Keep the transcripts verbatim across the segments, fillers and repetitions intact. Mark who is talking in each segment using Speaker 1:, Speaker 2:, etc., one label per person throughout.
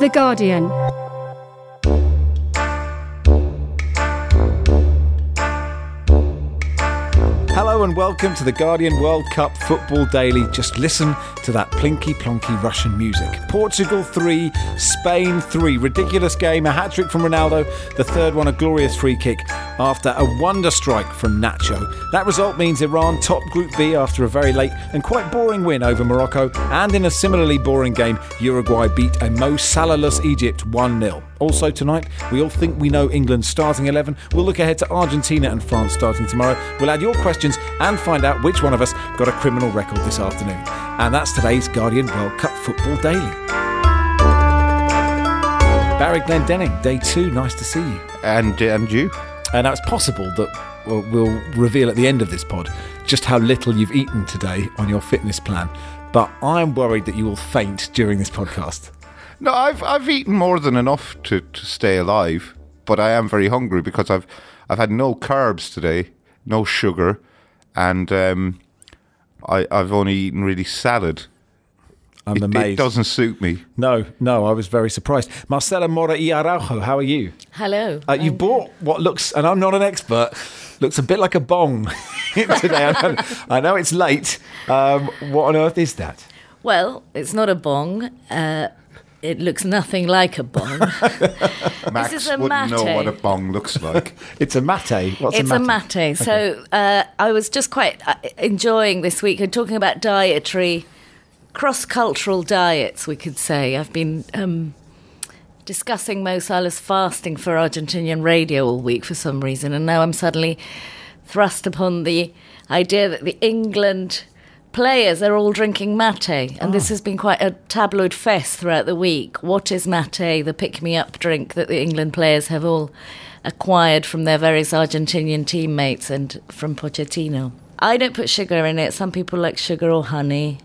Speaker 1: The Guardian.
Speaker 2: Hello and welcome to the Guardian World Cup Football Daily. Just listen to that plinky-plonky Russian music. Portugal three, Spain three. Ridiculous game, a hat-trick from Ronaldo. The third one, a glorious free kick after a wonder strike from Nacho. That result means Iran top Group B after a very late and quite boring win over Morocco. And in a similarly boring game, Uruguay beat a Mo Salah-less Egypt one nil. Also tonight, we all think we know England's starting eleven. We'll look ahead to Argentina and France starting tomorrow. We'll add your questions and find out which one of us got a criminal record this afternoon. And that's today's Guardian World Cup Football Daily. Barry Glendenning, day two, nice to see you.
Speaker 3: And and you.
Speaker 2: And now it's possible that we'll, we'll reveal at the end of this pod just how little you've eaten today on your fitness plan. But I'm worried that you will faint during this podcast.
Speaker 3: No, I've I've eaten more than enough to, to stay alive, but I am very hungry because I've I've had no carbs today, no sugar, and um, I I've only eaten really salad.
Speaker 2: I'm
Speaker 3: it,
Speaker 2: amazed.
Speaker 3: It doesn't suit me.
Speaker 2: No, no, I was very surprised. Marcela Mora y Araujo, how are you?
Speaker 4: Hello.
Speaker 2: Uh, you bought what looks, and I'm not an expert, looks a bit like a bong today. I know, I know it's late. Um, what on earth is that?
Speaker 4: Well, it's not a bong. Uh, it looks nothing like a bong.
Speaker 3: Max
Speaker 4: this is a
Speaker 3: wouldn't
Speaker 4: mate.
Speaker 3: know what a bong looks like.
Speaker 2: It's a mate. What's
Speaker 4: it's
Speaker 2: a mate?
Speaker 4: a mate. So uh, I was just quite uh, enjoying this week and talking about dietary, cross-cultural diets, we could say. I've been um, discussing Mo Salah's fasting for Argentinian radio all week for some reason, and now I'm suddenly thrust upon the idea that the England players are all drinking mate, and oh. this has been quite a tabloid fest throughout the week. What is mate, the pick-me-up drink that the England players have all acquired from their various Argentinian teammates and from Pochettino? I don't put sugar in it. Some people like sugar or honey.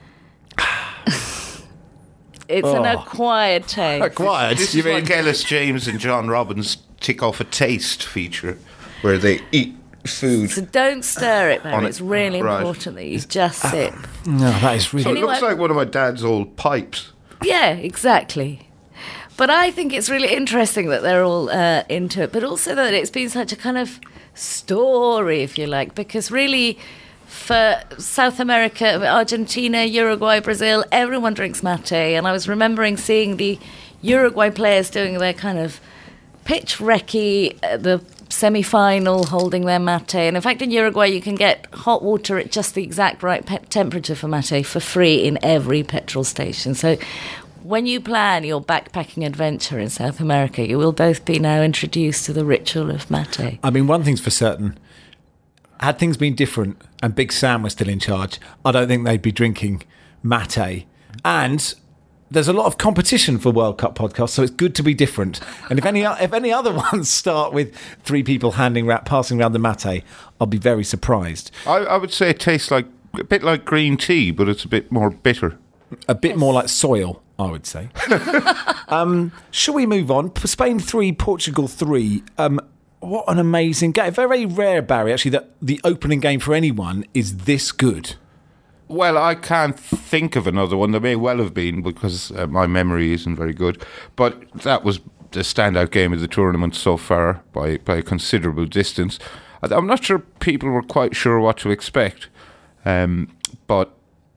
Speaker 4: It's oh. an acquired taste.
Speaker 2: Acquired?
Speaker 3: This
Speaker 2: you
Speaker 3: is
Speaker 2: mean
Speaker 3: like Ellis James and John Robbins tick off a taste feature where they eat food.
Speaker 4: So don't stir it, baby.
Speaker 3: It.
Speaker 4: It's really
Speaker 3: right.
Speaker 4: important that you just sip.
Speaker 2: No, that is really...
Speaker 3: So
Speaker 4: Anyway,
Speaker 3: it looks like one of my dad's old pipes.
Speaker 4: Yeah, exactly. But I think it's really interesting that they're all uh, into it, but also that it's been such a kind of story, if you like, because really for South America, Argentina, Uruguay, Brazil, everyone drinks mate. And I was remembering seeing the Uruguay players doing their kind of pitch recce, uh, the semi-final, holding their mate. And in fact, in Uruguay, you can get hot water at just the exact right pe- temperature for mate for free in every petrol station. So when you plan your backpacking adventure in South America, you will both be now introduced to the ritual of mate.
Speaker 2: I mean, one thing's for certain. Had things been different and Big Sam was still in charge, I don't think they'd be drinking mate. And there's a lot of competition for World Cup podcasts, so it's good to be different. And if any if any other ones start with three people handing ra- passing around the mate, I'll be very surprised.
Speaker 3: I, I would say it tastes like a bit like green tea, but it's a bit more bitter.
Speaker 2: A bit more like soil, I would say. um, shall we move on? Spain three, Portugal three. Um, what an amazing game. Very rare, Barry, actually, that the opening game for anyone is this good.
Speaker 3: Well, I can't think of another one. There may well have been because uh, my memory isn't very good. But that was the standout game of the tournament so far by, by a considerable distance. I'm not sure people were quite sure what to expect. Um, but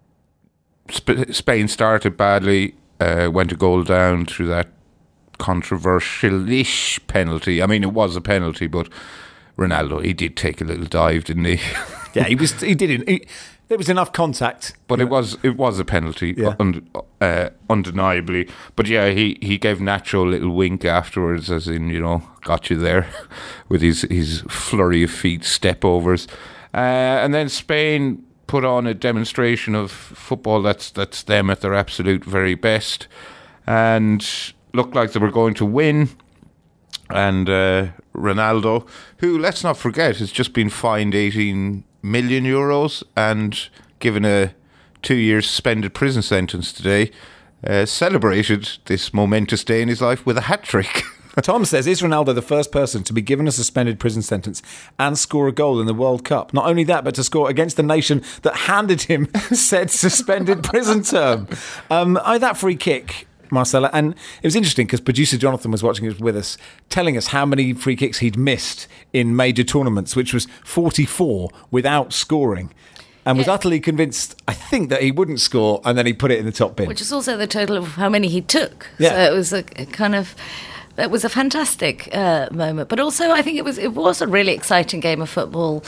Speaker 3: Sp- Spain started badly, uh, went a goal down through that controversial-ish penalty. I mean, it was a penalty, but Ronaldo, he did take a little dive, didn't he?
Speaker 2: Yeah, he was. He didn't. He, there was enough contact,
Speaker 3: but it was it was a penalty,
Speaker 2: yeah.
Speaker 3: un, uh, undeniably. But yeah, he, he gave Nacho a little wink afterwards, as in, you know, got you there with his his flurry of feet, step overs, uh, and then Spain put on a demonstration of football that's that's them at their absolute very best, and looked like they were going to win. And uh, Ronaldo, who, let's not forget, has just been fined eighteen million euros and given a two-year suspended prison sentence today, uh, celebrated this momentous day in his life with a hat-trick.
Speaker 2: Tom says, is Ronaldo the first person to be given a suspended prison sentence and score a goal in the World Cup? Not only that, but to score against the nation that handed him said suspended prison term. Um, oh, that free kick. Marcella. And it was interesting because producer Jonathan was watching it with us, telling us how many free kicks he'd missed in major tournaments, which was forty-four without scoring. And was yeah. utterly convinced, I think, that he wouldn't score, and then he put it in the top bin.
Speaker 4: Which is also the total of how many he took.
Speaker 2: Yeah.
Speaker 4: So it was a, a kind of... It was a fantastic uh, moment. But also, I think it was it was a really exciting game of football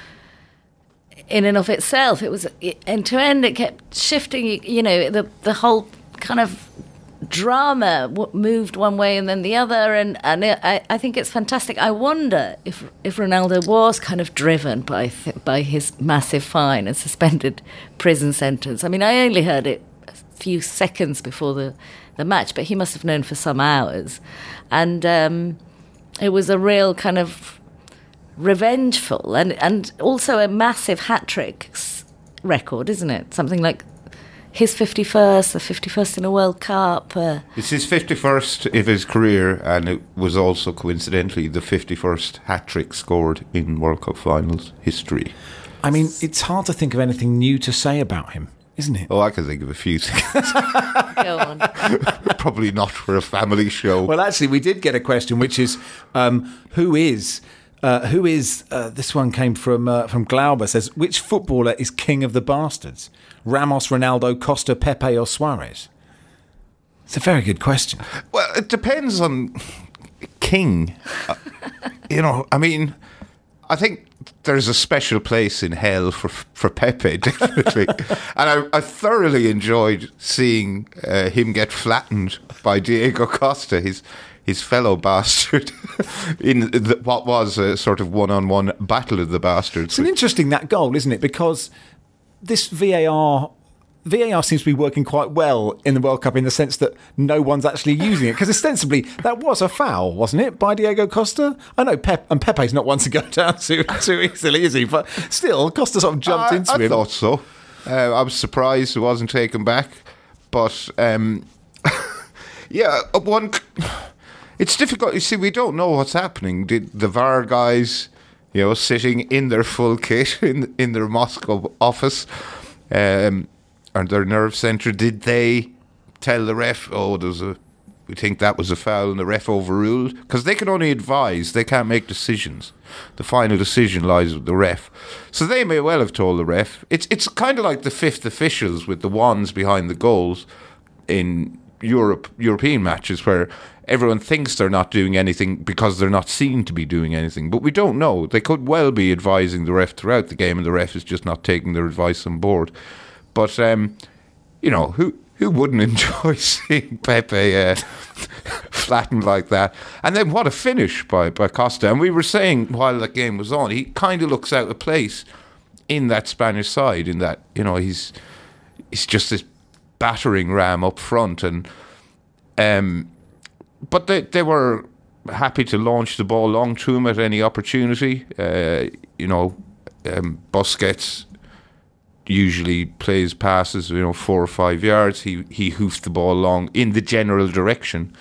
Speaker 4: in and of itself. It was end to end. It kept shifting. You know, the the whole kind of drama moved one way and then the other. And, and it, I, I think it's fantastic. I wonder if if Ronaldo was kind of driven by th- by his massive fine and suspended prison sentence. I mean, I only heard it a few seconds before the... the match, but he must have known for some hours. And um, it was a real kind of revengeful and, and also a massive hat-trick record, isn't it? Something like his fifty-first, the fifty-first in a World Cup. Uh,
Speaker 3: it's his fifty-first of his career, and it was also coincidentally the fifty-first hat-trick scored in World Cup finals history.
Speaker 2: I mean, it's hard to think of anything new to say about him, isn't it?
Speaker 3: Oh, I can think of a few things.
Speaker 4: Go on.
Speaker 3: Probably not for a family show.
Speaker 2: Well, actually, we did get a question, which is, um, who is, uh, who is, uh, this one came from uh, from Glauber, says, which footballer is king of the bastards? Ramos, Ronaldo, Costa, Pepe or Suarez? It's a very good question.
Speaker 3: Well, it depends on king. uh, you know, I mean, I think there's a special place in hell for for Pepe, definitely. And I, I thoroughly enjoyed seeing uh, him get flattened by Diego Costa, his his fellow bastard, in the, what was a sort of one-on-one battle of the bastards.
Speaker 2: It's an interesting, that goal, isn't it? Because this V A R... V A R seems to be working quite well in the World Cup in the sense that no one's actually using it. Because ostensibly, that was a foul, wasn't it, by Diego Costa? I know, Pep, and Pepe's not one to go down too, too easily, is he? But still, Costa sort of jumped
Speaker 3: I,
Speaker 2: into
Speaker 3: I
Speaker 2: him.
Speaker 3: I thought so. Uh, I was surprised it wasn't taken back. But, um, yeah, one... It's difficult. You see, we don't know what's happening. Did the V A R guys, you know, sitting in their full kit in, in their Moscow office... Um, or their nerve centre, did they tell the ref, oh, there's a, we think that was a foul and the ref overruled? Because they can only advise, they can't make decisions. The final decision lies with the ref. So they may well have told the ref. It's it's kind of like the fifth officials with the wands behind the goals in Europe European matches where everyone thinks they're not doing anything because they're not seen to be doing anything. But we don't know. They could well be advising the ref throughout the game and the ref is just not taking their advice on board. But, um, you know, who who wouldn't enjoy seeing Pepe uh, flattened like that? And then what a finish by, by Costa. And we were saying while that game was on, he kind of looks out of place in that Spanish side, in that, you know, he's he's just this battering ram up front. And um, But they, they were happy to launch the ball long to him at any opportunity. Uh, you know, um, Busquets... usually plays passes, you know, four or five yards. He he hoofed the ball long in the general direction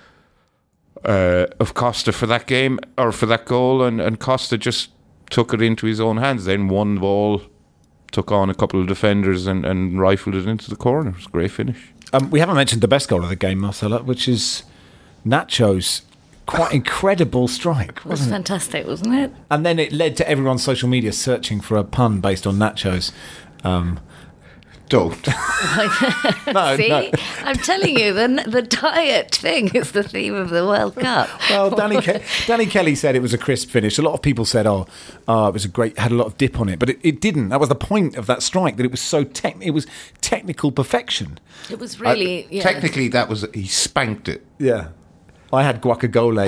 Speaker 3: uh, of Costa for that game, or for that goal, and, and Costa just took it into his own hands. Then won the ball, took on a couple of defenders and, and rifled it into the corner. It was a great finish.
Speaker 2: Um, we haven't mentioned the best goal of the game, Marcella, which is Nacho's quite incredible strike.
Speaker 4: It was fantastic, wasn't it?
Speaker 2: And then it led to everyone's social media searching for a pun based on nachos. Um,
Speaker 3: Don't.
Speaker 2: no,
Speaker 4: See?
Speaker 2: no.
Speaker 4: I'm telling you, the the diet thing is the theme of the World Cup.
Speaker 2: Well, Danny, Ke- Danny Kelly said it was a crisp finish. A lot of people said, oh, oh it was a great, had a lot of dip on it. But it, it didn't. That was the point of that strike, that it was so, tech, it was technical perfection.
Speaker 4: It was really,
Speaker 3: uh,
Speaker 4: yeah.
Speaker 3: Technically, that was, he spanked it.
Speaker 2: Yeah. I had guacamole.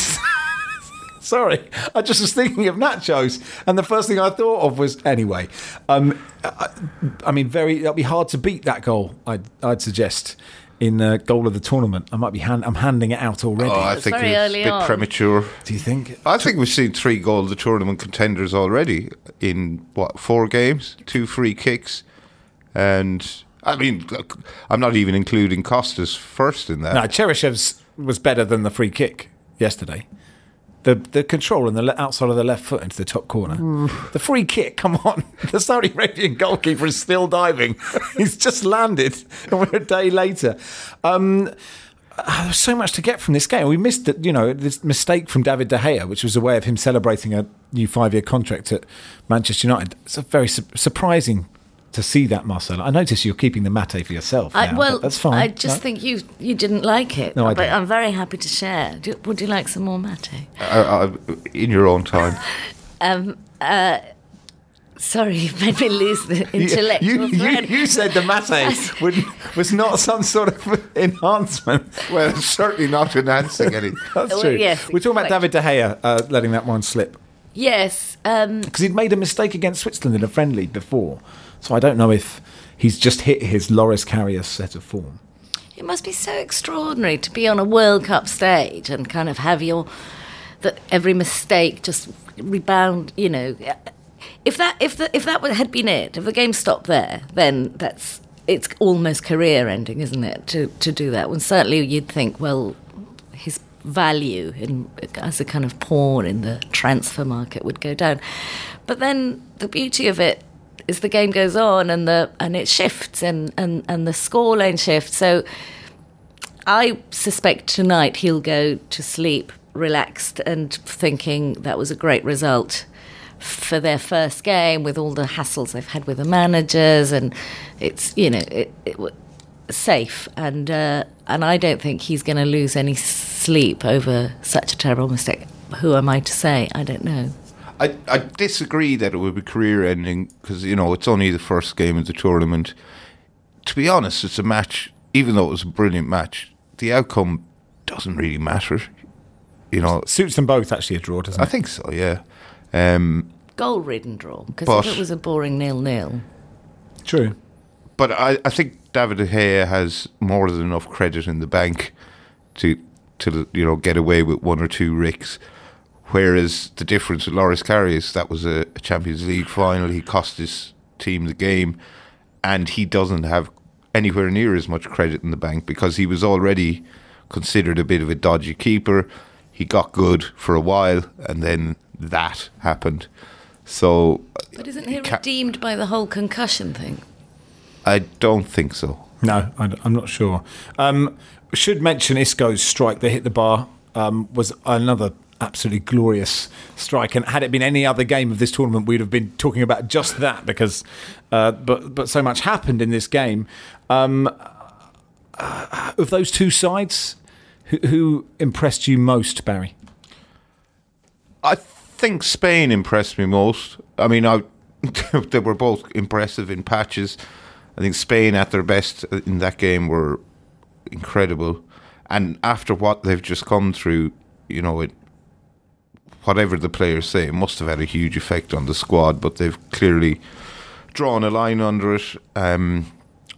Speaker 2: Sorry, I just was thinking of nachos, and the first thing I thought of was anyway. Um, I, I mean, very. It'll be hard to beat that goal. I'd, I'd suggest in uh, goal of the tournament. I might be. Hand, I'm handing it out already.
Speaker 3: Oh, I
Speaker 4: It's
Speaker 3: think
Speaker 4: very
Speaker 3: it's
Speaker 4: early
Speaker 3: a bit
Speaker 4: on.
Speaker 3: premature.
Speaker 2: Do you think?
Speaker 3: I think we've seen three goal of the tournament contenders already in what four games, two free kicks, and I mean, look, I'm not even including Costa's first in that.
Speaker 2: No, Cherishev's was better than the free kick yesterday. the the control on the le- outside of the left foot into the top corner. Mm. The free kick, come on. The Saudi Arabian goalkeeper is still diving. He's just landed, and we're a day later. Um, uh, there's so much to get from this game. We missed, the, you know, this mistake from David De Gea, which was a way of him celebrating a new five-year contract at Manchester United. It's a very su- surprising to see that, Marcel. I notice you're keeping the mate for yourself now,
Speaker 4: I, well,
Speaker 2: that's fine.
Speaker 4: I just
Speaker 2: no?
Speaker 4: think you you didn't like it.
Speaker 2: No, I
Speaker 4: but
Speaker 2: don't.
Speaker 4: I'm very happy to share. Do, would you like some more mate?
Speaker 3: Uh, uh, in your own time.
Speaker 4: um, uh, sorry, you've made me lose the intellectual
Speaker 2: you, you,
Speaker 4: thread.
Speaker 2: you, you said the mate would, was not some sort of enhancement.
Speaker 3: Well, it's certainly not enhancing anything.
Speaker 2: That's
Speaker 4: Well,
Speaker 2: true.
Speaker 4: yes,
Speaker 2: We're talking about
Speaker 4: quite.
Speaker 2: David De Gea uh, letting that one slip.
Speaker 4: Yes. Um,
Speaker 2: Because he'd made a mistake against Switzerland in a friendly before. So I don't know if he's just hit his Loris Karius set of form.
Speaker 4: It must be so extraordinary to be on a World Cup stage and kind of have your that every mistake just rebound. You know, if that if the, if that had been it, if the game stopped there, then that's it's almost career ending, isn't it? To to do that, when certainly you'd think, well, his value in as a kind of pawn in the transfer market would go down. But then the beauty of it is the game goes on and the and it shifts and, and, and the scoreline shifts. So I suspect tonight he'll go to sleep relaxed and thinking that was a great result for their first game with all the hassles they've had with the managers, and it's, you know, it, it safe, and uh, and I don't think he's going to lose any sleep over such a terrible mistake. Who am I to say? I don't know.
Speaker 3: I, I disagree that it would be career-ending because, you know, it's only the first game of the tournament. To be honest, it's a match, even though it was a brilliant match, the outcome doesn't really matter. You know,
Speaker 2: Suits them both, actually, a draw, doesn't
Speaker 3: I
Speaker 2: it?
Speaker 3: think so, yeah. Um,
Speaker 4: Goal-ridden draw, because
Speaker 3: But-
Speaker 4: if it was a boring nil-nil...
Speaker 2: True.
Speaker 3: but I, I think David De Gea has more than enough credit in the bank to, to you know, get away with one or two ricks. Whereas the difference with Loris Karius, that was a, a Champions League final. He cost his team the game, and he doesn't have anywhere near as much credit in the bank because he was already considered a bit of a dodgy keeper. He got good for a while, and then that happened. So,
Speaker 4: But isn't he
Speaker 3: ca-
Speaker 4: redeemed by the whole concussion thing?
Speaker 3: I don't think so.
Speaker 2: No, I, I'm not sure. Um, should mention Isco's strike that hit the bar um, was another absolutely glorious strike, and had it been any other game of this tournament, we'd have been talking about just that because, uh, but but so much happened in this game. Um, uh, of those two sides, who, who impressed you most, Barry?
Speaker 3: I think Spain impressed me most. I mean, I, they were both impressive in patches. I think Spain at their best in that game were incredible. And after what they've just come through, you know, it, whatever the players say, it must have had a huge effect on the squad, but they've clearly drawn a line under it. Um,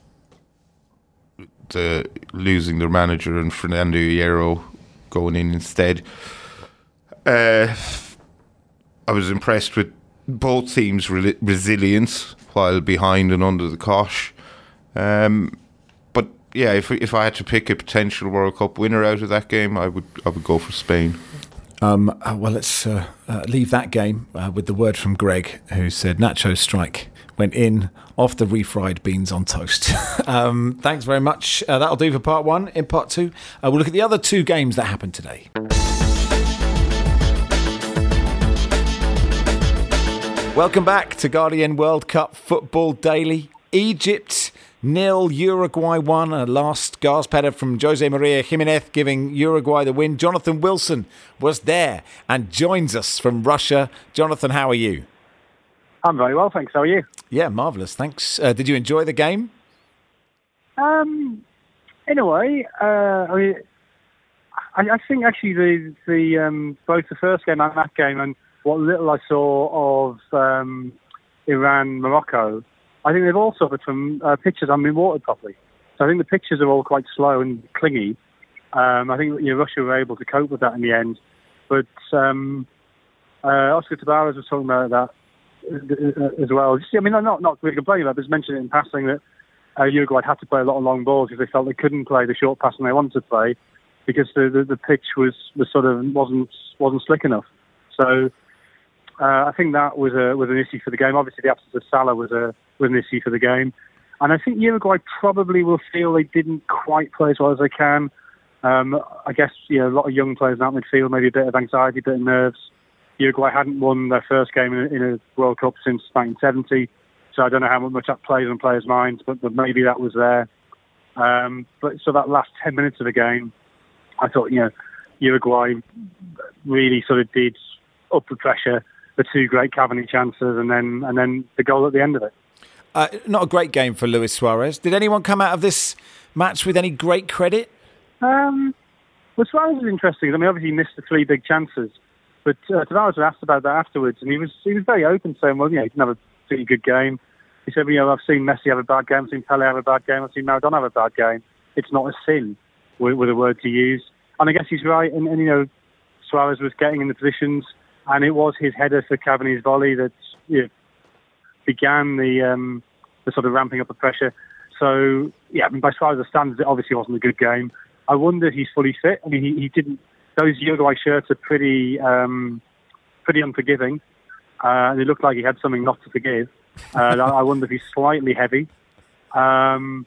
Speaker 3: the losing their manager and Fernando Hierro going in instead. Uh, I was impressed with both teams' re- resilience while behind and under the cosh. Um, but yeah, if if I had to pick a potential World Cup winner out of that game, I would I would go for Spain.
Speaker 2: Um, uh, well, let's uh, uh, leave that game uh, with the word from Greg, who said Nacho's strike went in off the refried beans on toast. um, thanks very much. Uh, that'll do for part one. In part two, uh, we'll look at the other two games that happened today. Welcome back to Guardian World Cup Football Daily. Egypt nil, Uruguay one. A last gasp header from Jose Maria Jimenez giving Uruguay the win. Jonathan Wilson was there and joins us from Russia. Jonathan, how are you?
Speaker 1: I'm very well, thanks. How are you?
Speaker 2: Yeah, marvellous, thanks. Uh, did you enjoy the game?
Speaker 1: Um, in a way, uh, I mean, I, I think actually the the um, both the first game and that game, and what little I saw of um, Iran Morocco, I think they've all suffered from uh, pitches haven't been watered properly. So I think the pitches are all quite slow and clingy. Um, I think you know, Russia were able to cope with that in the end, but um, uh, Oscar Tabarez was talking about that as well. I mean, I'm not not really complaining about it, but just mentioned it in passing that uh, Uruguay had to play a lot of long balls because they felt they couldn't play the short passing they wanted to play. because the, the, the pitch was, was sort of wasn't wasn't slick enough. So uh, I think that was a was an issue for the game. Obviously, the absence of Salah was a was an issue for the game, and I think Uruguay probably will feel they didn't quite play as well as they can. Um, I guess you know a lot of young players in that midfield, maybe a bit of anxiety, a bit of nerves. Uruguay hadn't won their first game in a, in a World Cup since nineteen seventy, so I don't know how much that plays on players' minds, but, but maybe that was there. Um, but so that last ten minutes of the game, I thought, you know, Uruguay really sort of did up the pressure, the two great Cavani chances, and then and then the goal at the end of it.
Speaker 2: Uh, not a great game for Luis Suarez. Did anyone come out of this match with any great credit?
Speaker 1: Um, well, Suarez was interesting. I mean, obviously he missed the three big chances, but uh, Tavares was asked about that afterwards, and he was he was very open, saying, well, you know, he didn't have a pretty good game. He said, well, you know, I've seen Messi have a bad game, I've seen Pele have a bad game, I've seen Maradona have a bad game. It's not a sin, with, with a word to use. And I guess he's right, and, and you know, Suarez was getting in the positions, and it was his header for Cavani's volley that you know, began the um, the sort of ramping up the pressure. So, yeah, I mean, by Suarez's standards, it obviously wasn't a good game. I wonder if he's fully fit. I mean, he, he didn't. Those Uruguay shirts are pretty, um, pretty unforgiving, uh, and it looked like he had something not to forgive. Uh, I wonder if he's slightly heavy. Um,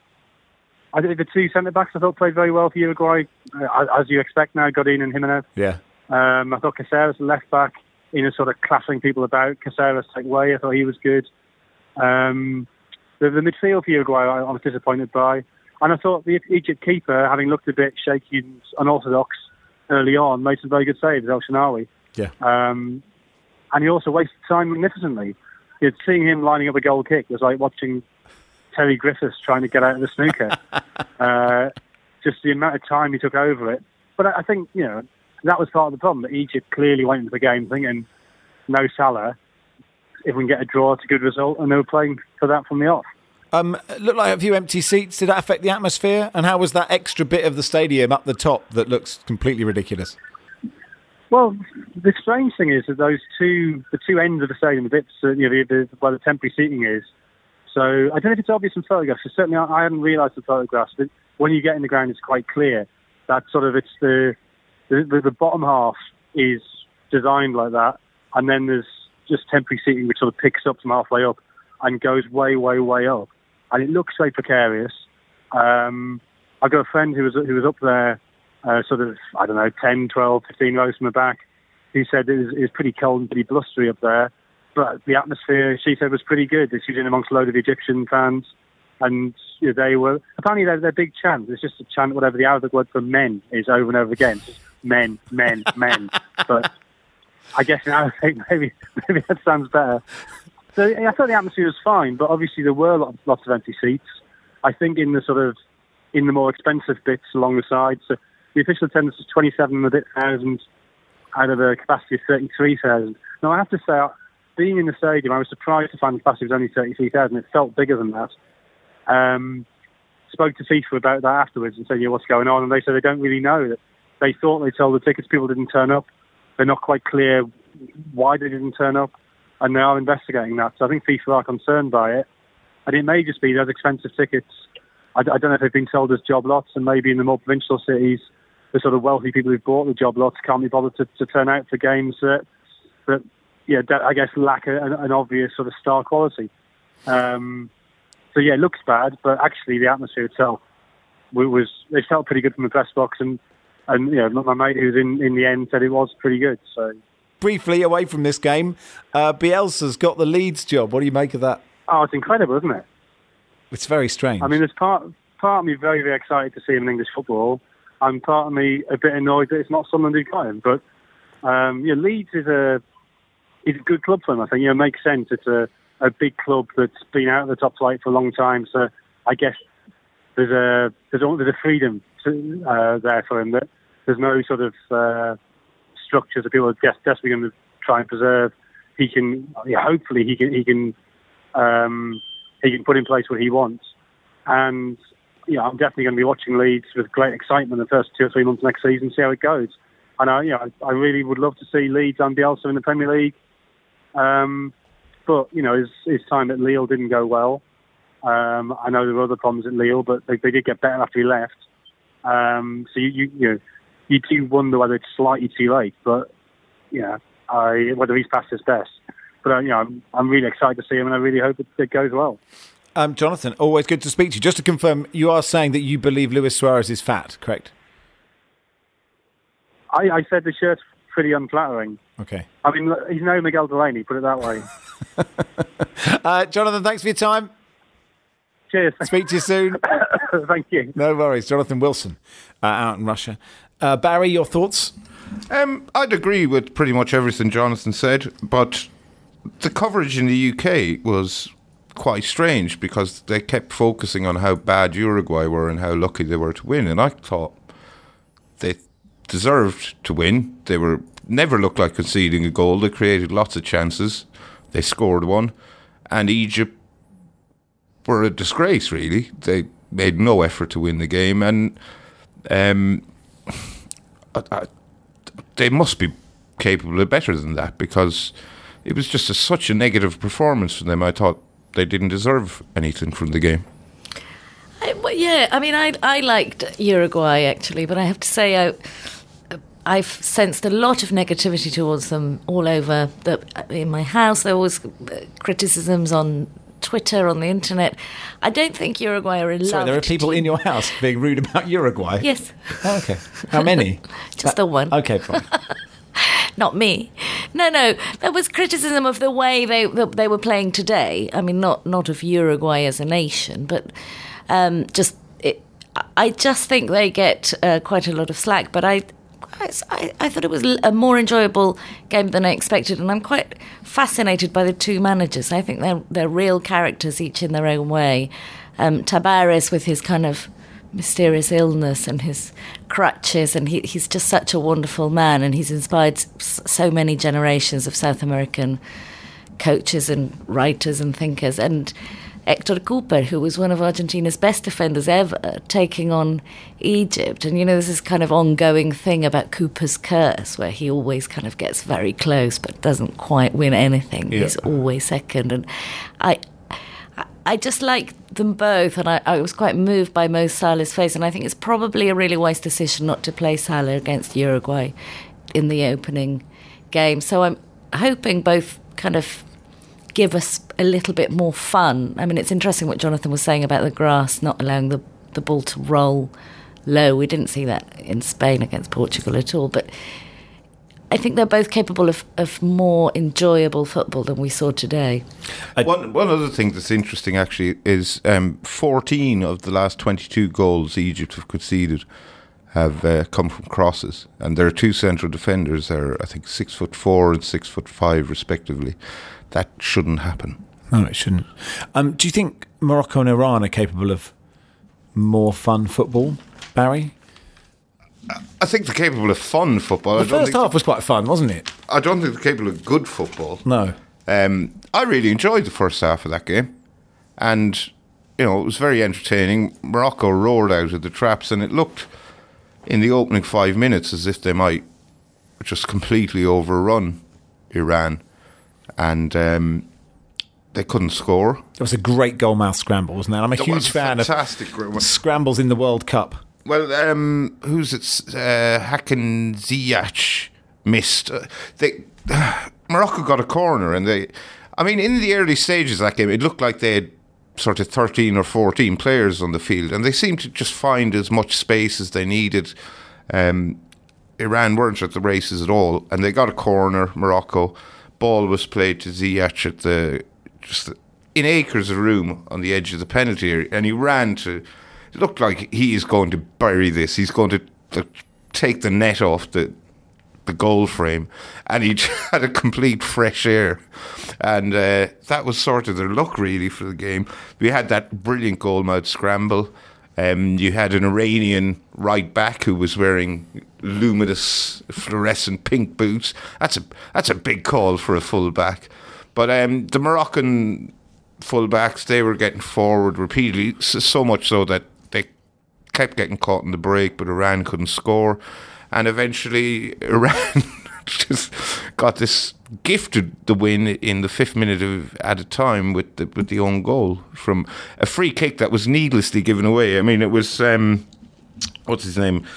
Speaker 1: I think the two centre backs I thought played very well for Uruguay, uh, as you expect now. Godin and Jimenez.
Speaker 2: Yeah.
Speaker 1: Um, I thought Caceres, the left back, in a sort of clashing people about. Caceres take way. I thought he was good. Um, the, the midfield for Uruguay, I, I was disappointed by. And I thought the Egypt keeper, having looked a bit shaky and unorthodox early on, made some very good saves, El Shenawi.
Speaker 2: Yeah. Um,
Speaker 1: and he also wasted time magnificently. You'd seeing him lining up a goal kick was like watching Terry Griffiths trying to get out of the snooker. uh, just the amount of time he took over it. But I, I think, you know, that was part of the problem, that Egypt clearly went into the game thinking, no Salah, if we can get a draw, it's a good result, and they were playing for that from the off.
Speaker 2: Um, looked like a few empty seats. Did that affect the atmosphere? And how was that extra bit of the stadium up the top that looks completely ridiculous?
Speaker 1: Well, the strange thing is that those two, the two ends of the stadium, the bits, uh, you know, the, the, where the temporary seating is. So I don't know if it's obvious in photographs. So certainly, I, I hadn't realised the photographs. But when you get in the ground, it's quite clear that sort of it's the the, the the bottom half is designed like that, and then there's just temporary seating which sort of picks up from halfway up and goes way, way, way up, and it looks very precarious. Um, I got a friend who was who was up there. Uh, sort of, I don't know, ten, twelve, fifteen rows from the back, who said it was, it was pretty cold and pretty blustery up there. But the atmosphere, she said, was pretty good. She was in amongst a load of Egyptian fans. And you know, they were, apparently their, their big chant, it's just a chant, whatever the Arabic word for men is over and over again. It's just men, men, men. But I guess in Arabic, maybe, maybe that sounds better. So yeah, I thought the atmosphere was fine, but obviously there were lots, lots of empty seats. I think in the sort of, in the more expensive bits along the sides, so the official attendance was twenty-seven and a bit thousand out of a capacity of thirty-three thousand. Now, I have to say, being in the stadium, I was surprised to find the capacity was only thirty-three thousand. It felt bigger than that. Um, spoke to FIFA about that afterwards and said, yeah, what's going on? And they said they don't really know. That they thought they sold the tickets, people didn't turn up. They're not quite clear why they didn't turn up, and they are investigating that. So I think FIFA are concerned by it. And it may just be those expensive tickets. I, I don't know if they've been sold as job lots, and maybe in the more provincial cities, the sort of wealthy people who've bought the job lots can't be bothered to, to turn out for games that, that yeah, that I guess lack a, an, an obvious sort of star quality. Um, so yeah, it looks bad, but actually the atmosphere itself was, it felt pretty good from the press box, and, and you know, my mate who's in, in the end said it was pretty good. So
Speaker 2: briefly away from this game, uh, Bielsa's got the Leeds job. What do you make of that?
Speaker 1: Oh, it's incredible, isn't it?
Speaker 2: It's very strange.
Speaker 1: I mean, there's part, part of me very, very excited to see him in English football. I'm part of me a bit annoyed that it's not Sunderland who got him, but um, yeah, Leeds is a is a good club for him. I think you know it makes sense. It's a, a big club that's been out of the top flight for a long time, so I guess there's a there's a, there's a freedom to, uh, there for him. That there's no sort of uh, structures that people are des- desperately going to try and preserve. He can, yeah, hopefully, he can he can um, he can put in place what he wants, and. Yeah, I'm definitely going to be watching Leeds with great excitement the first two or three months next season, see how it goes. And I, you know, I really would love to see Leeds and Bielsa in the Premier League. Um, but you know, his, his time at Lille didn't go well. Um, I know there were other problems at Lille, but they, they did get better after he left. Um, so you, you, you know, you do wonder whether it's slightly too late. But yeah, I whether he's past his best. But uh, you know, I'm, I'm really excited to see him, and I really hope it, it goes well.
Speaker 2: Um, Jonathan, always good to speak to you. Just to confirm, you are saying that you believe Luis Suarez is fat, correct?
Speaker 1: I, I said the shirt's pretty unflattering.
Speaker 2: Okay.
Speaker 1: I mean, he's no Miguel Delaney, put it that way.
Speaker 2: uh, Jonathan, thanks for your time.
Speaker 1: Cheers.
Speaker 2: Speak to you soon.
Speaker 1: Thank you.
Speaker 2: No worries. Jonathan Wilson, uh, out in Russia. Uh, Barry, your thoughts?
Speaker 3: Um, I'd agree with pretty much everything Jonathan said, but the coverage in the U K was quite strange because they kept focusing on how bad Uruguay were and how lucky they were to win, and I thought they deserved to win. They were never looked like conceding a goal. They created lots of chances. They scored one, and Egypt were a disgrace, really. They made no effort to win the game, and um, I, I, they must be capable of better than that, because it was just a, such a negative performance from them. I thought they didn't deserve anything from the game.
Speaker 4: I, well, yeah, I mean, I I liked Uruguay, actually, but I have to say I, I've sensed a lot of negativity towards them all over. The, in my house, there was criticisms on Twitter, on the internet. I don't think Uruguay are a loved
Speaker 2: Sorry, there are people
Speaker 4: team.
Speaker 2: in your house being rude about Uruguay?
Speaker 4: Yes.
Speaker 2: Oh, okay. How many?
Speaker 4: Just the one.
Speaker 2: Okay, fine.
Speaker 4: Not me. No, no. There was criticism of the way they they were playing today. I mean, not not of Uruguay as a nation, but um, just it, I just think they get uh, quite a lot of slack. But I, I, I thought it was a more enjoyable game than I expected, and I'm quite fascinated by the two managers. I think they're they're real characters, each in their own way. Um, Tabares with his kind of mysterious illness and his crutches, and he, he's just such a wonderful man, and he's inspired so many generations of South American coaches and writers and thinkers. And Hector Cooper, who was one of Argentina's best defenders ever, taking on Egypt. And you know, there's this kind of ongoing thing about Cooper's curse, where he always kind of gets very close but doesn't quite win anything.
Speaker 2: Yeah.
Speaker 4: He's always second. And I I just like them both, and I, I was quite moved by Mo Salah's face, and I think it's probably a really wise decision not to play Salah against Uruguay in the opening game. So I'm hoping both kind of give us a little bit more fun. I mean, it's interesting what Jonathan was saying about the grass not allowing the, the ball to roll low. We didn't see that in Spain against Portugal at all, but I think they're both capable of, of more enjoyable football than we saw today.
Speaker 3: One one other thing that's interesting, actually, is um, fourteen of the last twenty-two goals Egypt have conceded have uh, come from crosses, and there are two central defenders there, I think six foot four and six foot five respectively. That shouldn't happen.
Speaker 2: No, it shouldn't. Um, do you think Morocco and Iran are capable of more fun football, Barry?
Speaker 3: I think they're capable of fun football.
Speaker 2: The
Speaker 3: I don't
Speaker 2: first
Speaker 3: think
Speaker 2: half was quite fun, wasn't it?
Speaker 3: I don't think they're capable of good football.
Speaker 2: No.
Speaker 3: Um, I really enjoyed the first half of that game, and you know, it was very entertaining. Morocco roared out of the traps, and it looked in the opening five minutes as if they might just completely overrun Iran, and um, they couldn't score.
Speaker 2: It was a great goalmouth scramble, wasn't it? I'm a
Speaker 3: That
Speaker 2: huge
Speaker 3: was
Speaker 2: fan
Speaker 3: fantastic.
Speaker 2: of scrambles in the World Cup.
Speaker 3: Well, um, who's it? Uh, Hakan Ziyech missed. Uh, they uh, Morocco got a corner, and they. I mean, in the early stages of that game, it looked like they had sort of thirteen or fourteen players on the field, and they seemed to just find as much space as they needed. Um, Iran weren't at the races at all, and they got a corner. Morocco, ball was played to Ziyech at the just in acres of room on the edge of the penalty area, and he ran to. It looked like he is going to bury this. He's going to, to take the net off the the goal frame, and he had a complete fresh air, and uh, that was sort of their luck really for the game. We had that brilliant goalmouth scramble. Um, you had an Iranian right back who was wearing luminous fluorescent pink boots. That's a that's a big call for a full back, but um, the Moroccan full-backs, they were getting forward repeatedly, so much so that they kept getting caught in the break, but Iran couldn't score. And eventually Iran just got this, gifted the win in the fifth minute of added time with the, with the own goal from a free kick that was needlessly given away. I mean, it was, um, what's his name?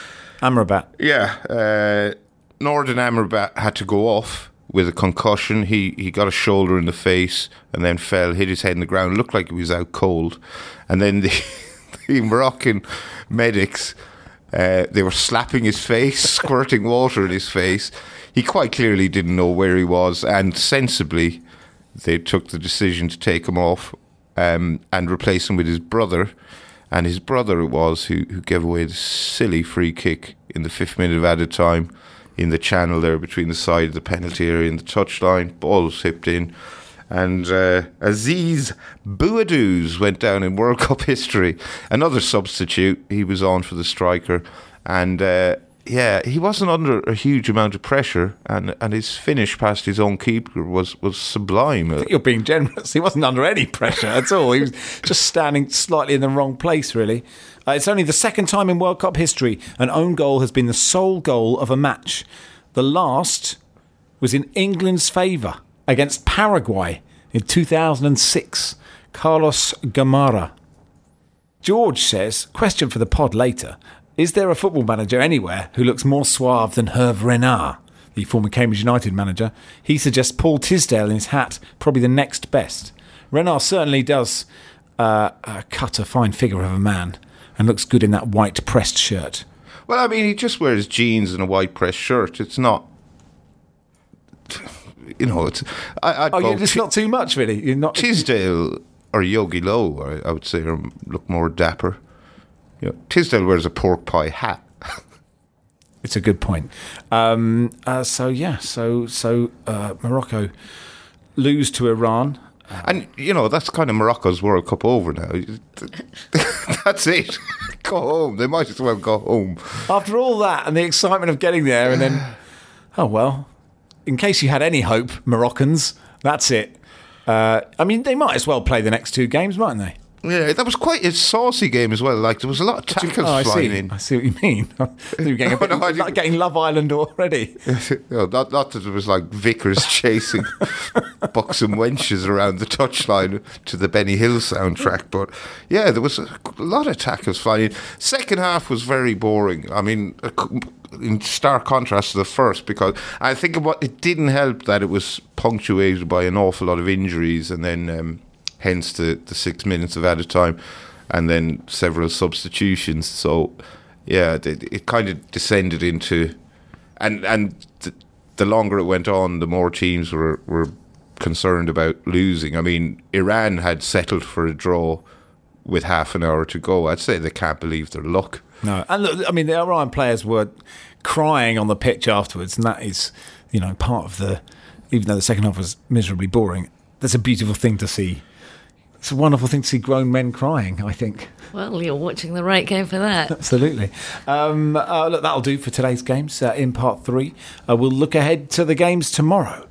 Speaker 2: Amrabat.
Speaker 3: Yeah, uh, Nordin Amrabat had to go off with a concussion. He he got a shoulder in the face and then fell, hit his head in the ground. Looked like he was out cold. And then the, the Moroccan medics, uh, they were slapping his face, squirting water in his face. He quite clearly didn't know where he was, and sensibly they took the decision to take him off um, and replace him with his brother. And his brother it was who, who gave away the silly free kick in the fifth minute of added time in the channel there between the side of the penalty area and the touchline. Ball was hipped in. And uh, Aziz Bouadouz went down in World Cup history. Another substitute. He was on for the striker. And uh, yeah, he wasn't under a huge amount of pressure. And, and his finish past his own keeper was, was sublime.
Speaker 2: I think you're being generous. He wasn't under any pressure at all. He was just standing slightly in the wrong place, really. Uh, it's only the second time in World Cup history an own goal has been the sole goal of a match. The last was in England's favour against Paraguay in two thousand six. Carlos Gamarra. George says, question for the pod later, is there a football manager anywhere who looks more suave than Hervé Renard, the former Cambridge United manager? He suggests Paul Tisdale in his hat, probably the next best. Renard certainly does uh, uh, cut a fine figure of a man and looks good in that white pressed shirt.
Speaker 3: Well, I mean, he just wears jeans and a white pressed shirt. It's not, you know, it's... I, I'd
Speaker 2: oh,
Speaker 3: go
Speaker 2: it's
Speaker 3: T-
Speaker 2: not too much, really. You're not
Speaker 3: Tisdale or Yogi Low, I, I would say, are, look more dapper. You know, Tisdale wears a pork pie hat.
Speaker 2: It's a good point. Um, uh, so, yeah, so so uh, Morocco lose to Iran.
Speaker 3: And, you know, that's kind of Morocco's World Cup over now. That's it. Go home. They might as well go home.
Speaker 2: After all that and the excitement of getting there and then, oh, well, in case you had any hope, Moroccans, that's it. Uh, I mean, they might as well play the next two games, mightn't they?
Speaker 3: Yeah, that was quite a saucy game as well. Like, there was a lot of tackles
Speaker 2: oh, I
Speaker 3: flying
Speaker 2: see.
Speaker 3: in.
Speaker 2: I see what you mean. You're getting, a bit,
Speaker 3: no, I
Speaker 2: like getting Love Island already.
Speaker 3: No, not, not that it was like Vickers chasing buxom wenches around the touchline to the Benny Hill soundtrack. But yeah, there was a lot of tackles flying in. Second half was very boring. I mean, in stark contrast to the first, because I think what it didn't help that it was punctuated by an awful lot of injuries, and then um, hence the, the six minutes of added time, and then several substitutions. So yeah, it, it kind of descended into, and and the, the longer it went on, the more teams were were concerned about losing. I mean, Iran had settled for a draw with half an hour to go. I'd say they can't believe their luck.
Speaker 2: No, and look, I mean, the Iran players were crying on the pitch afterwards, and that is, you know, part of the, even though the second half was miserably boring, that's a beautiful thing to see. It's a wonderful thing to see grown men crying, I think.
Speaker 4: Well, you're watching the right game for that.
Speaker 2: Absolutely. Um, uh, look, that'll do for today's games uh, in part three. Uh, we'll look ahead to the games tomorrow.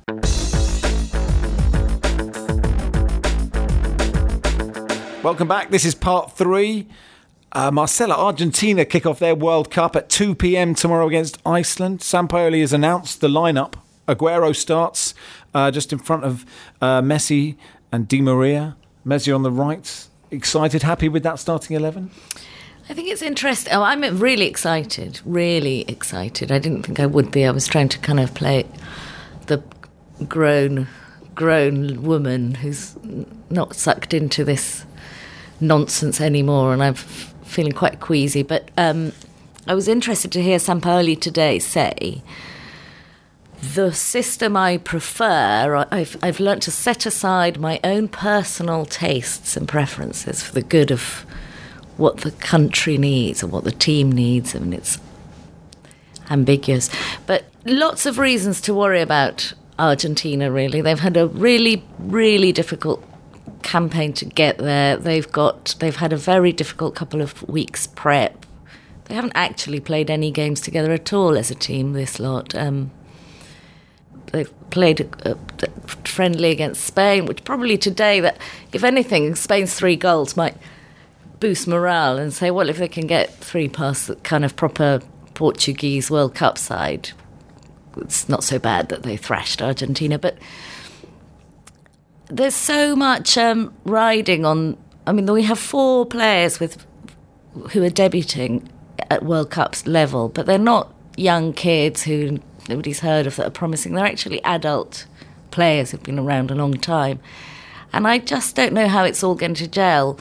Speaker 2: Welcome back. This is part three. Uh, Marcelo, Argentina kick off their World Cup at two p.m. tomorrow against Iceland. Sampaoli has announced the lineup. Aguero starts uh, just in front of uh, Messi and Di Maria. Messi on the right. Excited, happy with that starting eleven?
Speaker 4: I think it's interesting. Oh, I'm really excited, really excited. I didn't think I would be. I was trying to kind of play the grown, grown woman who's not sucked into this nonsense anymore, and I'm feeling quite queasy. But um, I was interested to hear Sampaoli today say, the system I prefer, I've, I've learnt to set aside my own personal tastes and preferences for the good of what the country needs or what the team needs. I mean, it's ambiguous. But lots of reasons to worry about Argentina, really. They've had a really, really difficult campaign to get there. They've got, they've had a very difficult couple of weeks prep. They haven't actually played any games together at all as a team, this lot. Um, they've played a, a friendly against Spain, which probably today, that if anything, Spain's three goals might boost morale and say, well, if they can get three past the kind of proper Portuguese World Cup side, it's not so bad that they thrashed Argentina. But there's so much um, riding on. I mean, we have four players with who are debuting at World Cups level, but they're not young kids who nobody's heard of that are promising. They're actually adult players who've been around a long time. And I just don't know how it's all going to gel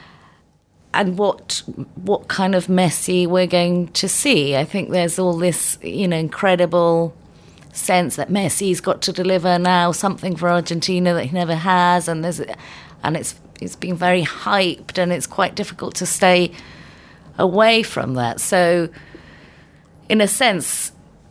Speaker 4: and what what kind of Messi we're going to see. I think there's all this, you know, incredible sense that Messi's got to deliver now something for Argentina that he never has, and there's and it's it's been very hyped, and it's quite difficult to stay away from that. So, in a sense,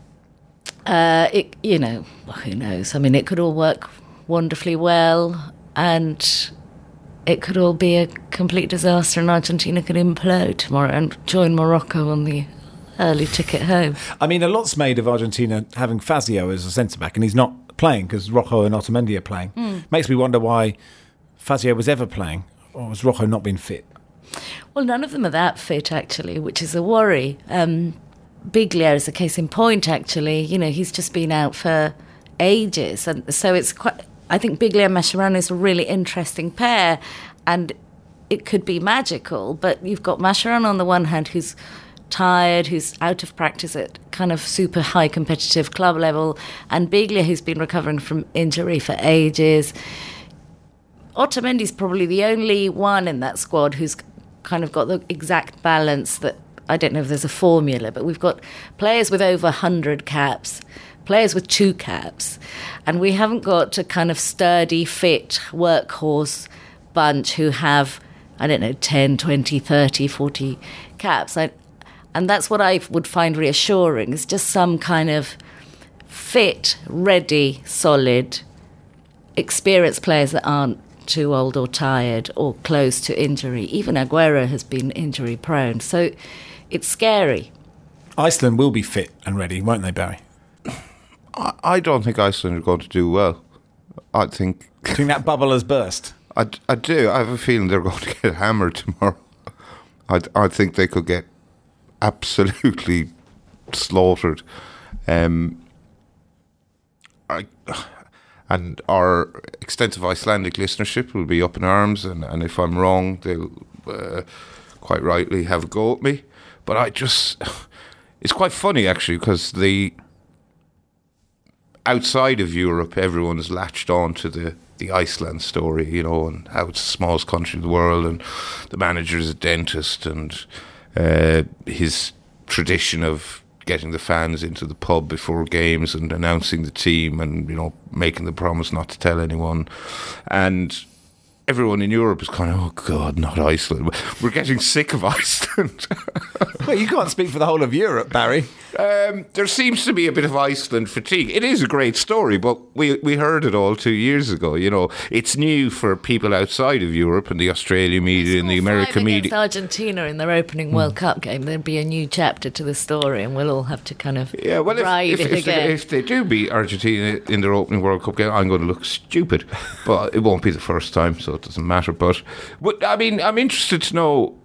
Speaker 4: uh, it you know, who knows? I mean, it could all work wonderfully well, and it could all be a complete disaster, and Argentina could implode tomorrow and join Morocco on the early ticket home.
Speaker 2: I mean, a lot's made of Argentina having Fazio as a centre-back, and he's not playing because Rojo and Otamendi are playing. Mm. Makes me wonder why Fazio was ever playing, or has Rojo not been fit?
Speaker 4: Well, none of them are that fit, actually, which is a worry. Um, Biglia is a case in point, actually. You know, he's just been out for ages, and so it's quite... I think Biglia and Mascherano is a really interesting pair, and it could be magical, but you've got Mascherano on the one hand, who's tired, who's out of practice at kind of super high competitive club level, and Biglia, who's been recovering from injury for ages. Otamendi's probably the only one in that squad who's kind of got the exact balance that, I don't know if there's a formula, but we've got players with over one hundred caps, players with two caps, and we haven't got a kind of sturdy, fit, workhorse bunch who have, I don't know, ten, twenty, thirty, forty caps. I, and that's what I would find reassuring, is just some kind of fit, ready, solid, experienced players that aren't too old or tired or close to injury. Even Aguero has been injury prone, so it's scary.
Speaker 2: Iceland will be fit and ready, won't they, Barry?
Speaker 3: I, I don't think Iceland are going to do well. I think...
Speaker 2: Do you think that bubble has burst?
Speaker 3: I, I do. I have a feeling they're going to get hammered tomorrow. I, I think they could get absolutely slaughtered. Um, I... And our extensive Icelandic listenership will be up in arms, and, and if I'm wrong, they'll uh, quite rightly have a go at me. But I just... It's quite funny, actually, because the... outside of Europe, everyone's latched on to the, the Iceland story, you know, and how it's the smallest country in the world, and the manager's a dentist, and uh, his tradition of getting the fans into the pub before games and announcing the team and, you know, making the promise not to tell anyone. And everyone in Europe is kind of, oh God, not Iceland. We're getting sick of Iceland.
Speaker 2: Well, you can't speak for the whole of Europe, Barry.
Speaker 3: Um, there seems to be a bit of Iceland fatigue. It is a great story, but we we heard it all two years ago. You know, it's new for people outside of Europe and the Australian media and the American media.
Speaker 4: Against Argentina in their opening mm. World Cup game, there'd be a new chapter to the story, and we'll all have to kind of
Speaker 3: yeah. Well,
Speaker 4: ride
Speaker 3: if, if,
Speaker 4: it
Speaker 3: if,
Speaker 4: again.
Speaker 3: They, if they do beat Argentina in their opening World Cup game, I'm going to look stupid, but it won't be the first time, so it doesn't matter. But, but I mean, I'm interested to know: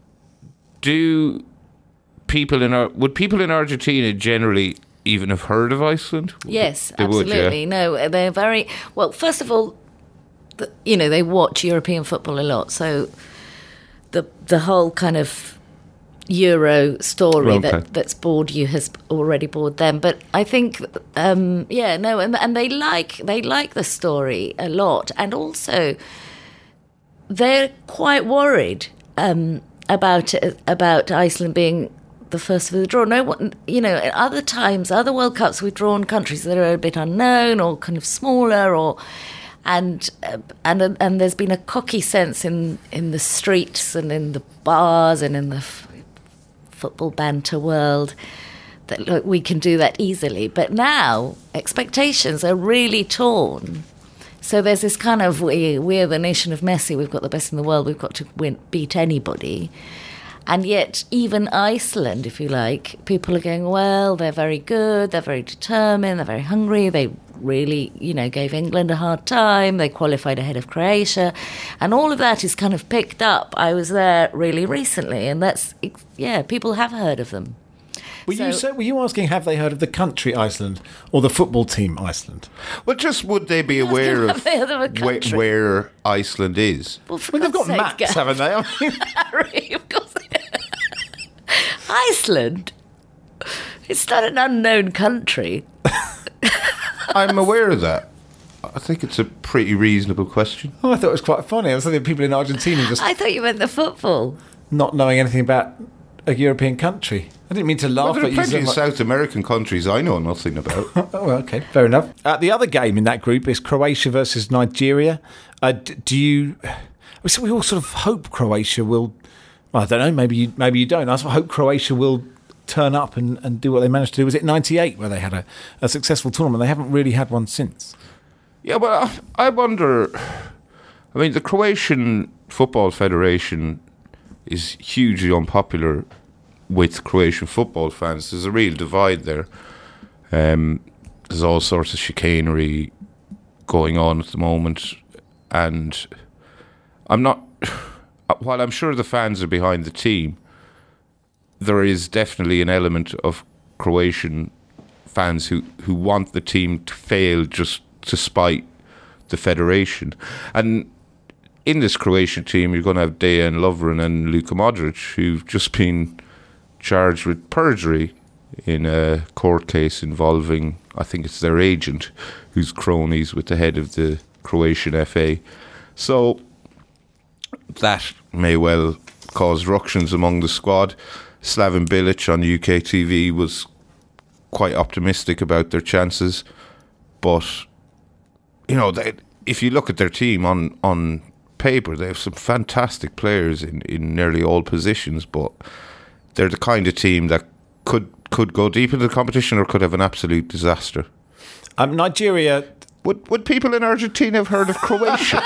Speaker 3: do people in Ar- would people in Argentina generally even have heard of Iceland?
Speaker 4: Yes,
Speaker 3: they
Speaker 4: absolutely.
Speaker 3: Would, yeah?
Speaker 4: No, they're very well. First of all, the, you know, they watch European football a lot, so the the whole kind of Euro story
Speaker 3: okay.
Speaker 4: that that's bored you has already bored them. But I think, um, yeah, no, and and they like they like the story a lot, and also they're quite worried um, about about Iceland being the first of the draw. No one, you know, at other times, other World Cups, we've drawn countries that are a bit unknown or kind of smaller, or and uh, and and there's been a cocky sense in in the streets and in the bars and in the f- football banter world that look, we can do that easily. But now expectations are really torn. So there's this kind of we we're the nation of Messi. We've got the best in the world. We've got to win, beat anybody. And yet, even Iceland, if you like, people are going, well, they're very good, they're very determined, they're very hungry, they really, you know, gave England a hard time, they qualified ahead of Croatia, and all of that is kind of picked up. I was there really recently, and that's, yeah, people have heard of them.
Speaker 2: Were
Speaker 4: So-
Speaker 2: you so, were you asking, have they heard of the country Iceland or the football team Iceland?
Speaker 3: Well, just would they be aware
Speaker 4: Have
Speaker 3: of
Speaker 4: they heard of a
Speaker 3: where,
Speaker 4: country?
Speaker 3: where Iceland is?
Speaker 4: Well, for
Speaker 2: Well, they've got
Speaker 4: God's sake,
Speaker 2: maps,
Speaker 4: Gav.
Speaker 2: haven't they? I mean,
Speaker 4: Harry, of course. Iceland? It's not an unknown country.
Speaker 3: I'm aware of that. I think it's a pretty reasonable question.
Speaker 2: Oh, I thought it was quite funny. I was thinking people in Argentina just
Speaker 4: I thought you meant the football.
Speaker 2: not knowing anything about a European country. I didn't mean to laugh
Speaker 3: Well, there are
Speaker 2: at you.
Speaker 3: plenty
Speaker 2: so
Speaker 3: of
Speaker 2: much.
Speaker 3: South American countries I know nothing about.
Speaker 2: Oh, well, okay, fair enough. Uh, the other game in that group is Croatia versus Nigeria. Uh, d- do you... So we all sort of hope Croatia will... Well, I don't know, maybe you, maybe you don't. I sort of hope Croatia will turn up and, and do what they managed to do. Was it ninety-eight where they had a, a successful tournament? They haven't really had one since.
Speaker 3: Yeah, well, I, I wonder... I mean, the Croatian Football Federation is hugely unpopular with Croatian football fans. There's a real divide there. Um, there's all sorts of chicanery going on at the moment, and I'm not... While I'm sure the fans are behind the team, there is definitely an element of Croatian fans who, who want the team to fail just to spite the federation. And in this Croatian team, you're going to have Dejan Lovren and Luka Modric, who've just been charged with perjury in a court case involving, I think it's their agent, who's cronies with the head of the Croatian F A. So that may well cause ructions among the squad. Slaven Bilic on U K T V was quite optimistic about their chances, but you know, they, if you look at their team on, on paper, they have some fantastic players in, in nearly all positions, but they're the kind of team that could could go deep into the competition or could have an absolute disaster.
Speaker 2: Um, Nigeria...
Speaker 3: Would would people in Argentina have heard of Croatia?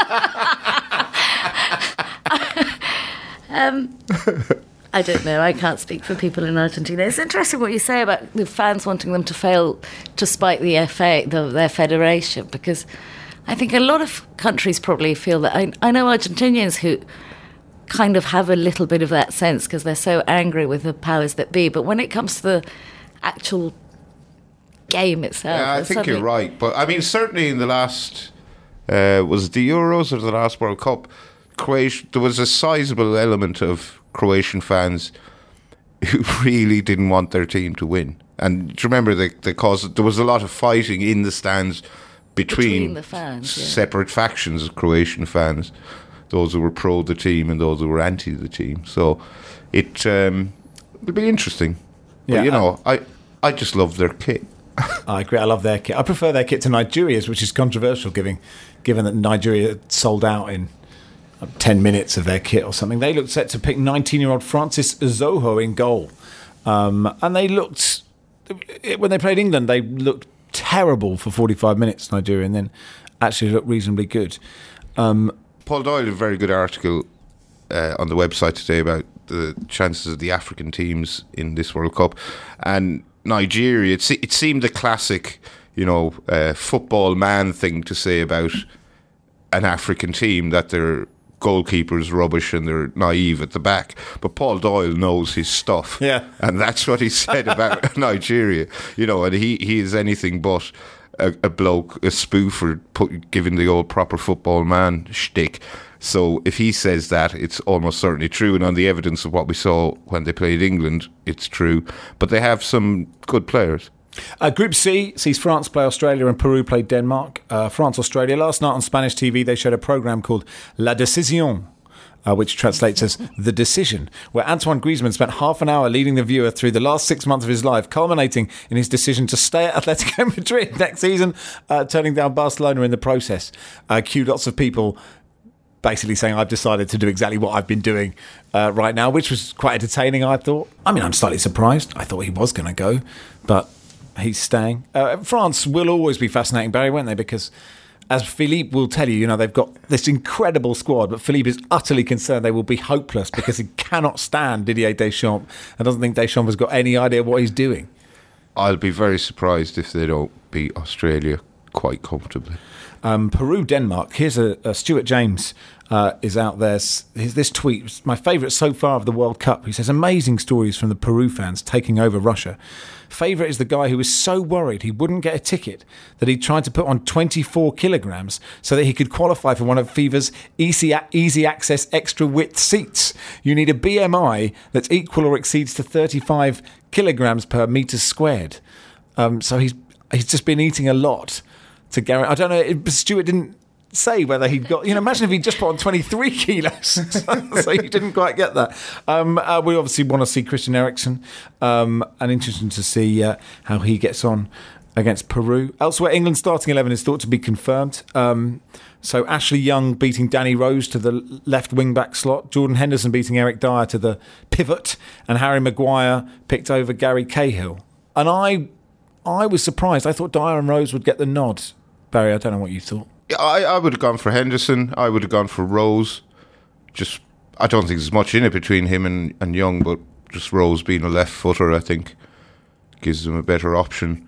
Speaker 4: um, I don't know. I can't speak for people in Argentina. It's interesting what you say about the fans wanting them to fail to spite the F A, the, their federation, because I think a lot of countries probably feel that. I, I know Argentinians who kind of have a little bit of that sense because they're so angry with the powers that be. But when it comes to the actual game itself,
Speaker 3: Yeah, I think you're right. But I mean, certainly in the last, uh, was it the Euros or the last World Cup, Croatia, there was a sizable element of Croatian fans who really didn't want their team to win. And do you remember they, they caused, there was a lot of fighting in the stands between,
Speaker 4: between the fans, yeah.
Speaker 3: separate factions of Croatian fans, those who were pro the team and those who were anti the team. So it um, it'll be interesting. But
Speaker 2: Yeah,
Speaker 3: you know, I I just love their kit.
Speaker 2: I agree. I love their kit. I prefer their kit to Nigeria's, which is controversial, given given that Nigeria sold out in ten minutes of their kit or something. They looked set to pick nineteen-year-old Francis Zoho in goal, um, and they looked when they played England. They looked terrible for forty-five minutes, Nigeria, and then actually looked reasonably good. Um,
Speaker 3: Paul Doyle had a very good article uh, on the website today about the chances of the African teams in this World Cup, and Nigeria, it, se- it seemed a classic, you know, uh, football man thing to say about an African team, that their goalkeeper's rubbish and they're naive at the back. But Paul Doyle knows his stuff.
Speaker 2: Yeah.
Speaker 3: And that's what he said about Nigeria. You know, and he, he is anything but a, a bloke, a spoofer, put, giving the old proper football man shtick. So if he says that, it's almost certainly true. And on the evidence of what we saw when they played England, it's true. But they have some good players.
Speaker 2: Uh, Group C sees France play Australia and Peru play Denmark. Uh, France-Australia. Last night on Spanish T V, they showed a programme called La Décision, uh, which translates as The Decision, where Antoine Griezmann spent half an hour leading the viewer through the last six months of his life, culminating in his decision to stay at Atletico Madrid next season, uh, turning down Barcelona in the process. Uh, cue lots of people basically saying, I've decided to do exactly what I've been doing uh, right now, which was quite entertaining, I thought. I mean, I'm slightly surprised. I thought he was going to go, but he's staying. Uh, France will always be fascinating, Barry, won't they? Because as Philippe will tell you, you know, they've got this incredible squad, but Philippe is utterly concerned they will be hopeless because he cannot stand Didier Deschamps and doesn't think Deschamps has got any idea what he's doing.
Speaker 3: I'll be very surprised if they don't beat Australia quite comfortably.
Speaker 2: Um, Peru, Denmark. Here's a, a Stuart James uh, is out there. Here's this tweet. It's my favourite so far of the World Cup. He says, amazing stories from the Peru fans taking over Russia. Favourite is the guy who was so worried he wouldn't get a ticket that he tried to put on twenty-four kilograms so that he could qualify for one of FIFA's easy, easy access extra width seats. You need a B M I that's equal or exceeds to thirty-five kilograms per metre squared. Um, so he's he's just been eating a lot to guarantee. I don't know. It, Stuart didn't say whether he'd got. You know, imagine if he'd just put on twenty-three kilos. So he didn't quite get that. Um, uh, we obviously want to see Christian Eriksen, um, and interesting to see uh, how he gets on against Peru. Elsewhere, England's starting eleven is thought to be confirmed. Um, so Ashley Young beating Danny Rose to the left wing-back slot, Jordan Henderson beating Eric Dyer to the pivot, and Harry Maguire picked over Gary Cahill. And I, I was surprised. I thought Dyer and Rose would get the nod. Barry, I don't know what you thought.
Speaker 3: I, I would have gone for Henderson. I would have gone for Rose. Just, I don't think there's much in it between him and, and Young, but just Rose being a left footer, I think, gives them a better option.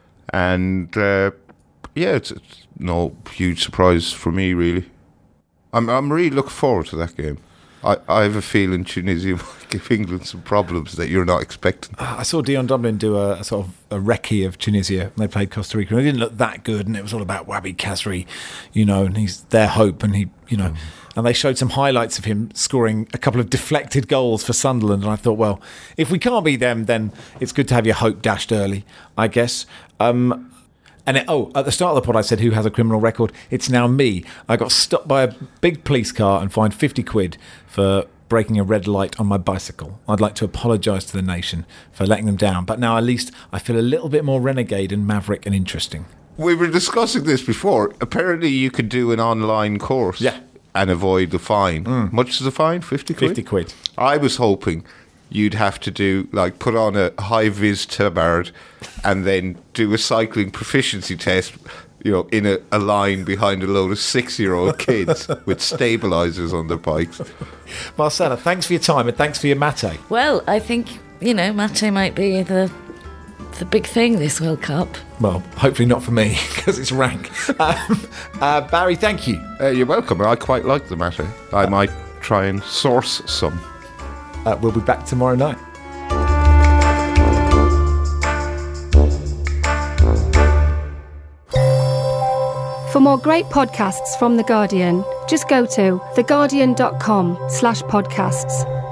Speaker 3: And uh, yeah, it's, it's no huge surprise for me, really. I'm I'm really looking forward to that game. I, I have a feeling Tunisia might give England some problems that you're not expecting.
Speaker 2: I saw Dion Dublin do a, a sort of a recce of Tunisia when they played Costa Rica, and it didn't look that good, and it was all about Wabi Kazri, you know, and he's their hope, and he, you know, mm. and they showed some highlights of him scoring a couple of deflected goals for Sunderland, and I thought, well, if we can't beat them, then it's good to have your hope dashed early, I guess. Um, And it, oh, at the start of the pod, I said, who has a criminal record? It's now me. I got stopped by a big police car and fined fifty quid for breaking a red light on my bicycle. I'd like to apologise to the nation for letting them down. But now at least I feel a little bit more renegade and maverick and interesting.
Speaker 3: We were discussing this before. Apparently you could do an online course
Speaker 2: yeah.
Speaker 3: and avoid the fine. Mm. Much is the fine? fifty quid?
Speaker 2: fifty quid.
Speaker 3: I was hoping you'd have to do, like, put on a high-vis tabard and then do a cycling proficiency test, you know, in a, a line behind a load of six-year-old kids with stabilisers on their bikes.
Speaker 2: Marcella, thanks for your time and thanks for your mate.
Speaker 4: Well, I think, you know, mate might be the the big thing this World Cup.
Speaker 2: Well, hopefully not for me, because it's rank. um, uh, Barry, thank you.
Speaker 3: Uh, you're welcome. I quite like the mate. I might try and source some.
Speaker 2: Uh, we'll be back tomorrow night.
Speaker 5: For more great podcasts from The Guardian, just go to theguardian.com slash podcasts.